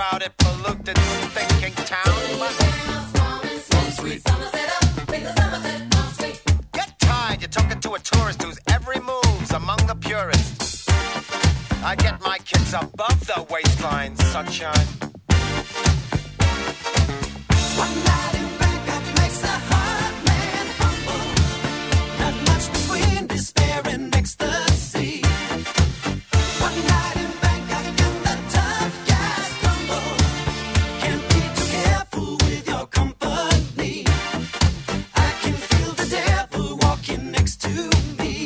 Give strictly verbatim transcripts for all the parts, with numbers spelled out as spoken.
crowded, polluted, thinking town. Get tired, you're talking to a tourist whose every move's among the purists. I get my kids above the waistline, sunshine. One night in Bangkok makes a hard man humble. Not much between despair and ecstasy. One night in Bangkok and the tough guys crumble. Can't be too careful with your company. I can feel the devil walking next to me.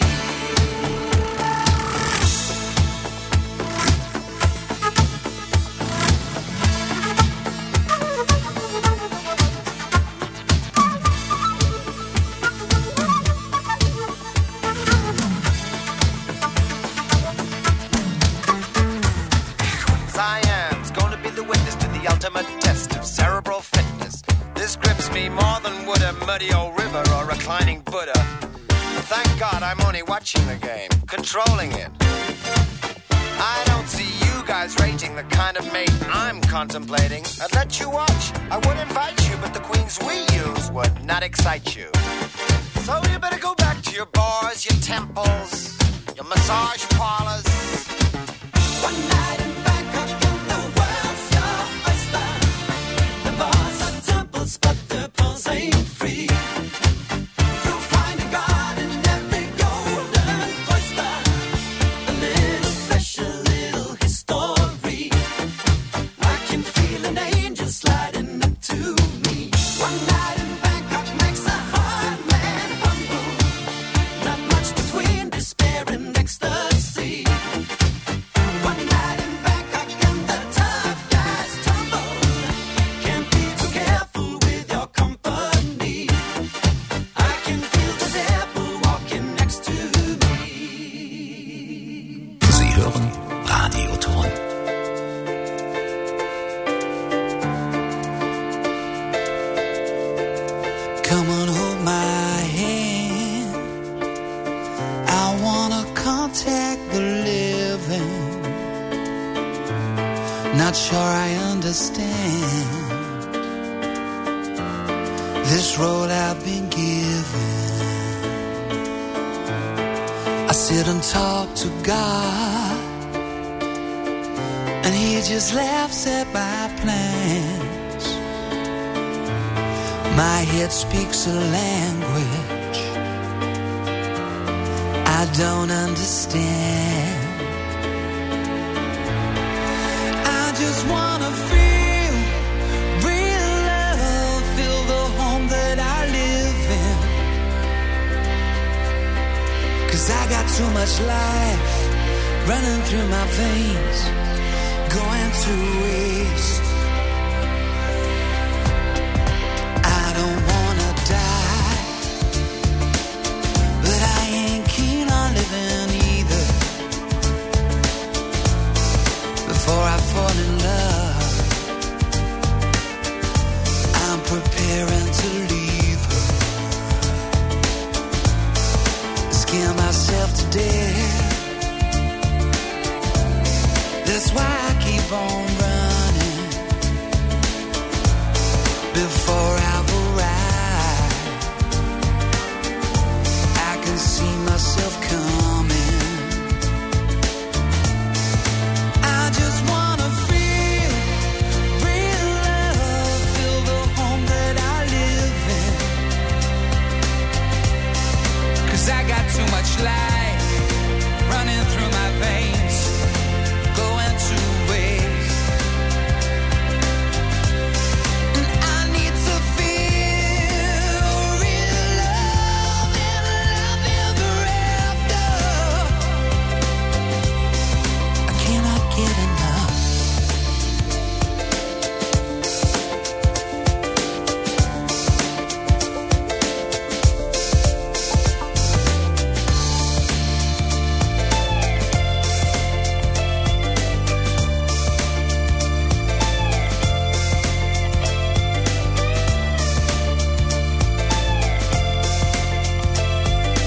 Ultimate test of cerebral fitness. This grips me more than would a muddy old river or reclining Buddha. Thank God I'm only watching the game, controlling it. I don't see you guys rating the kind of mate I'm contemplating. I'd let you watch, I would invite you, but the queens we use would not excite you. So you better go back to your bars, your temples, your massage parlors. One night in Bangkok and the world's your oyster. The bars are temples, but the pearls ain't free. You'll find a god in every golden oyster. A little special, little history. I can feel an angel sliding up to me. One night in Bangkok makes a hard man humble. Not much between despair and ecstasy. One night in Bangkok and the tough guys tumble. Can't be too careful with your company. I can feel the devil walking next to me. Sie hören Radioton. Come on, hold my hand. I wanna contact the living. Not sure I understand this road I've been given. I sit and talk to God, and He just laughs at my plans. My head speaks a language I don't understand. I just wanna feel real love, feel the home that I live in. 'Cause I got too much life running through my veins, going to waste. I don't wanna die, but I ain't keen on living either. Before I fall in love, I'm preparing to leave her. Scare myself to death. That's why I keep on running. Before I've arrived, I can see myself coming. I just wanna feel real love, feel the home that I live in. 'Cause I got too much life running through my veins, going to waste. And I need to feel real love and love ever after. I cannot get enough.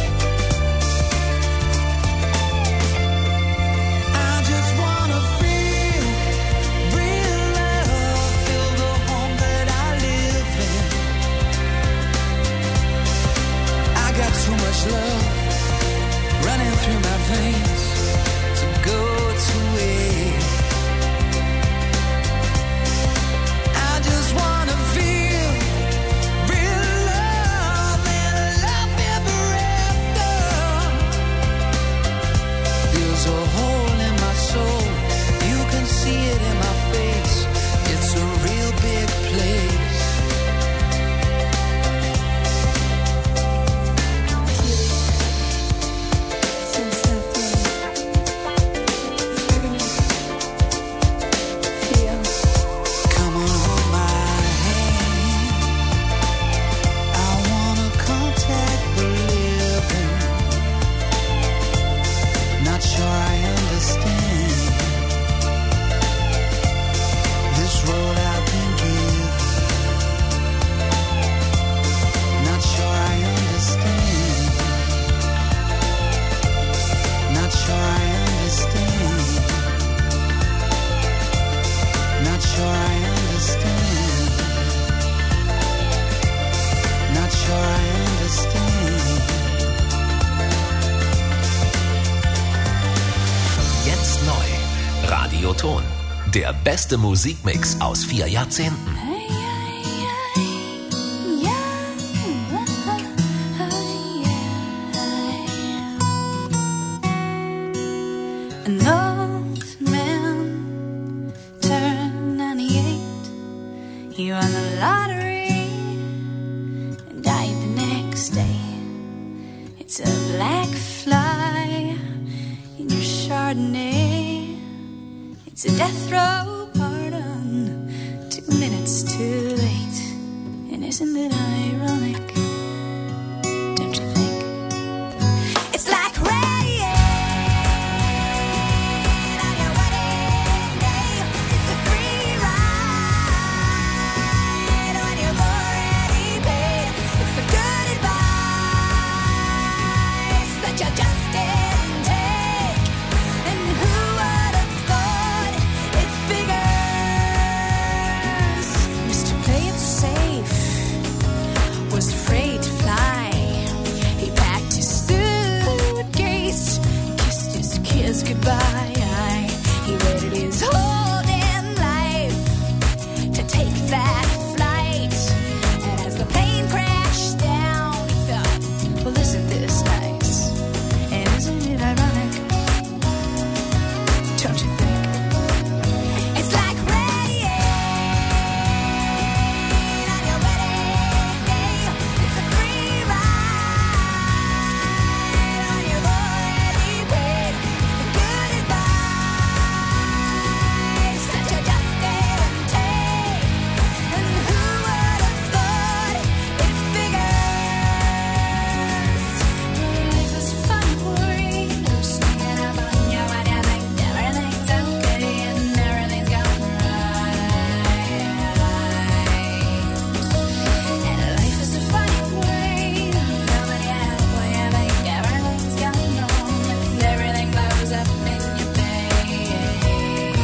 I just wanna feel Radioton. Der beste Musikmix aus vier Jahrzehnten. An old man turned ninety-eight. He won the lottery and died the next day. It's a black fly in your Chardonnay. It's a death row pardon, two minutes too late. And isn't it ironic? Don't you think? It's like rain on your wedding day. It's a free ride when you've already paid. It's the good advice that you just didn't take. And who would have thought it figures? Mister Play It Safe was afraid to fly. He packed his suitcase, kissed his kids goodbye. He waited his whole damn life to take that flight. And as the plane crashed down, he thought, well, isn't this nice? And isn't it ironic? Don't you think? It's like rain on your wedding day. It's a free ride when you've already paid. It's the good advice that you just didn't take. And who would have thought it figures? Life is fun for you, sneaking up on you when you think everything's okay and everything's going right. And life is a funny way, coming out when you think everything's going wrong and everything blows up in your face.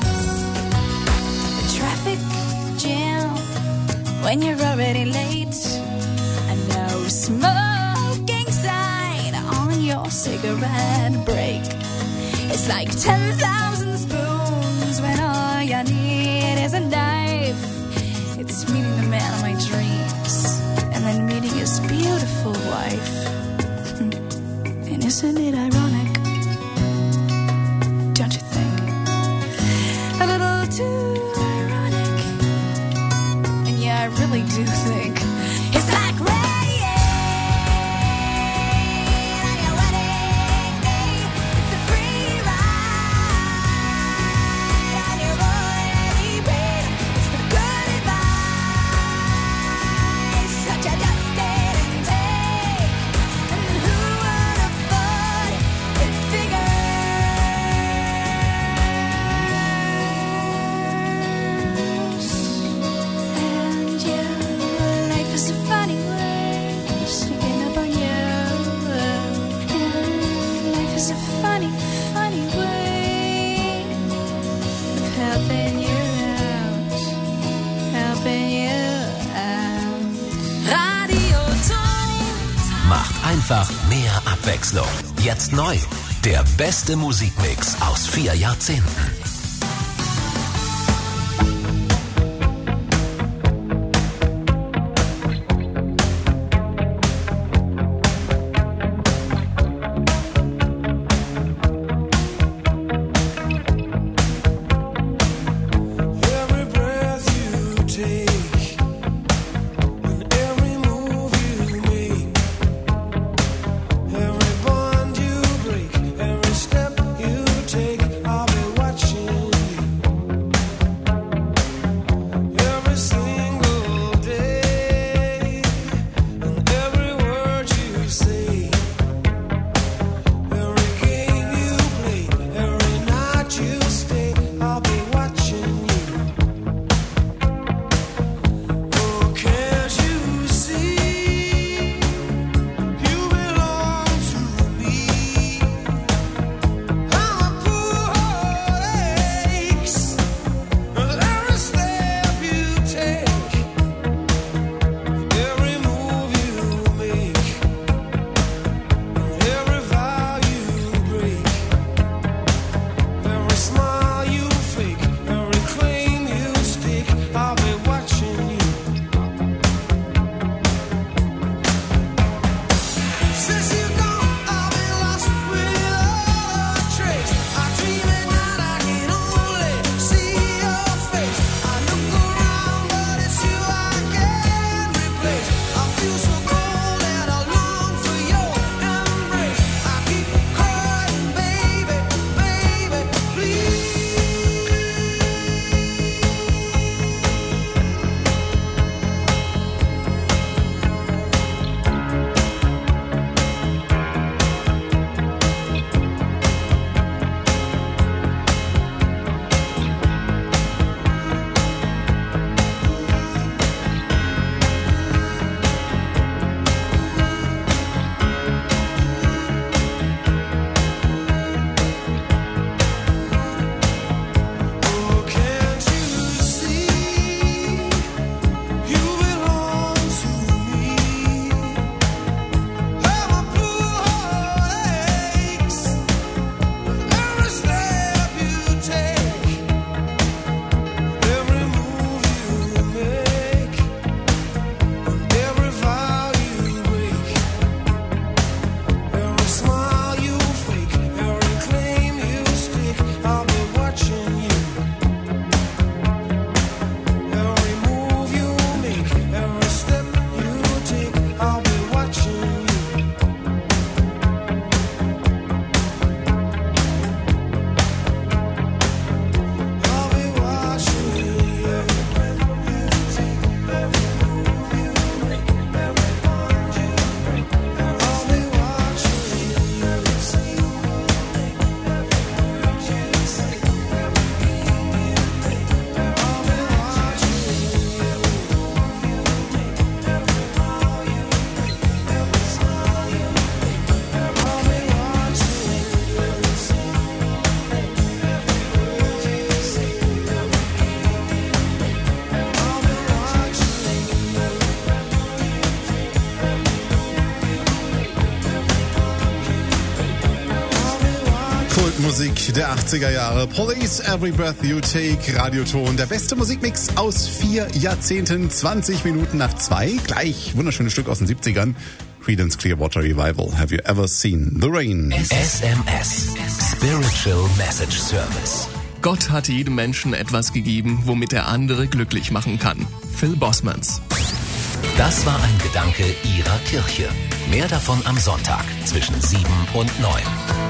The traffic jam when you're already late. A no smoking sign on your cigarette break. It's like ten thousand spoons when all you need is a knife. It's meeting the man of my dreams and then meeting his beautiful wife. Hmm. And isn't it ironic? Don't you think? A little too ironic. And yeah, I really do think it's like rain on your wedding day. It's a free ride and you've already paid. It's the good advice that you just didn't take. And who would have thought it figures? And yeah, life is a funny way, sneaking up on you. And life is a funny, funny way of helping you out, helping you out. Radio Ton. Macht einfach mehr Abwechslung. Jetzt neu. Der beste Musikmix aus vier Jahrzehnten. Every breath you take and every move you make, every bond you break, every step you take, I'll be watching you. Every single day and every word you say, every game you play, every night you stay, I'll be watching you. Oh, can't you see? You belong to me. I'm a poor heart aches with every step you take, every move you make, every vow you break, every smile Musik der achtziger Jahre. Police, Every Breath You Take, Radioton. Der beste Musikmix aus vier Jahrzehnten, zwanzig Minuten nach zwei. Gleich wunderschönes Stück aus den siebzigern. Creedence Clearwater Revival. Have you ever seen the rain? S M S. Spiritual Message Service. Gott hat jedem Menschen etwas gegeben, womit er andere glücklich machen kann. Phil Bosmans. Das war ein Gedanke Ihrer Kirche. Mehr davon am Sonntag zwischen sieben und neun.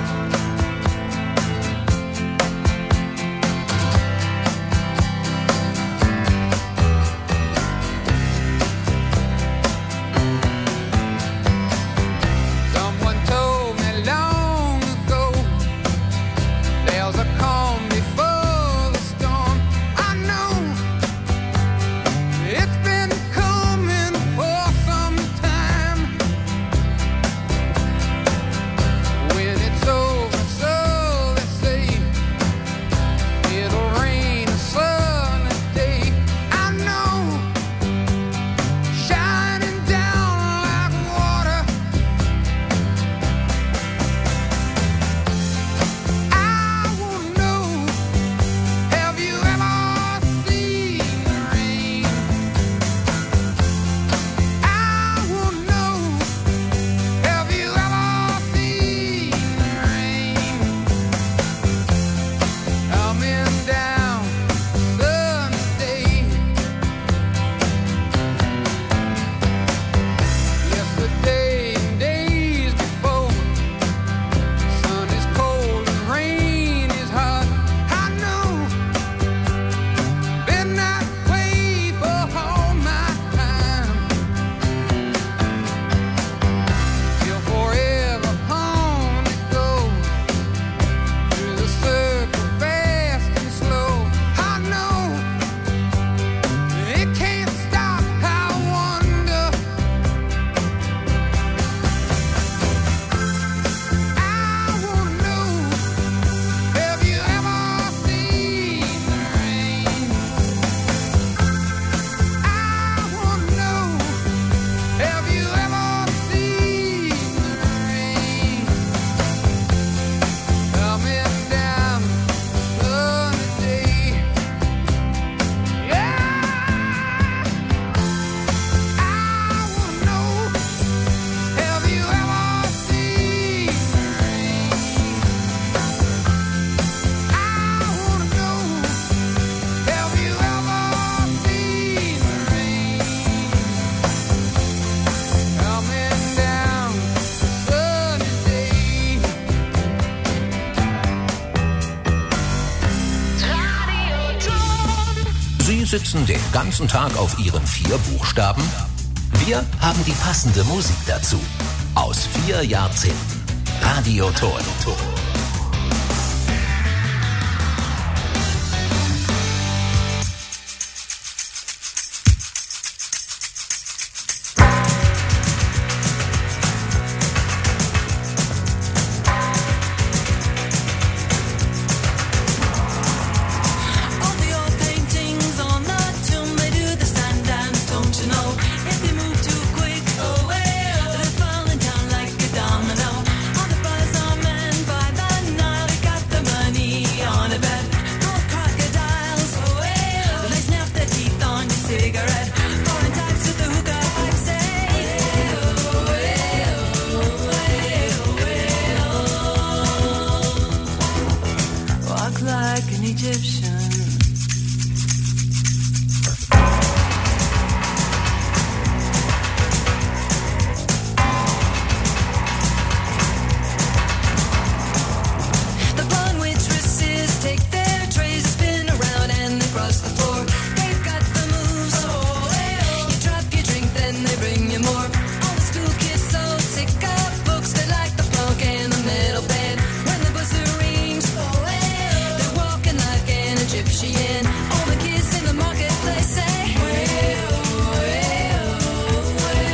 Sitzen den ganzen Tag auf ihren vier Buchstaben? Wir haben die passende Musik dazu. Aus vier Jahrzehnten. Radioton.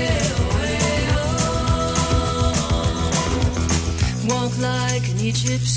Egyptian.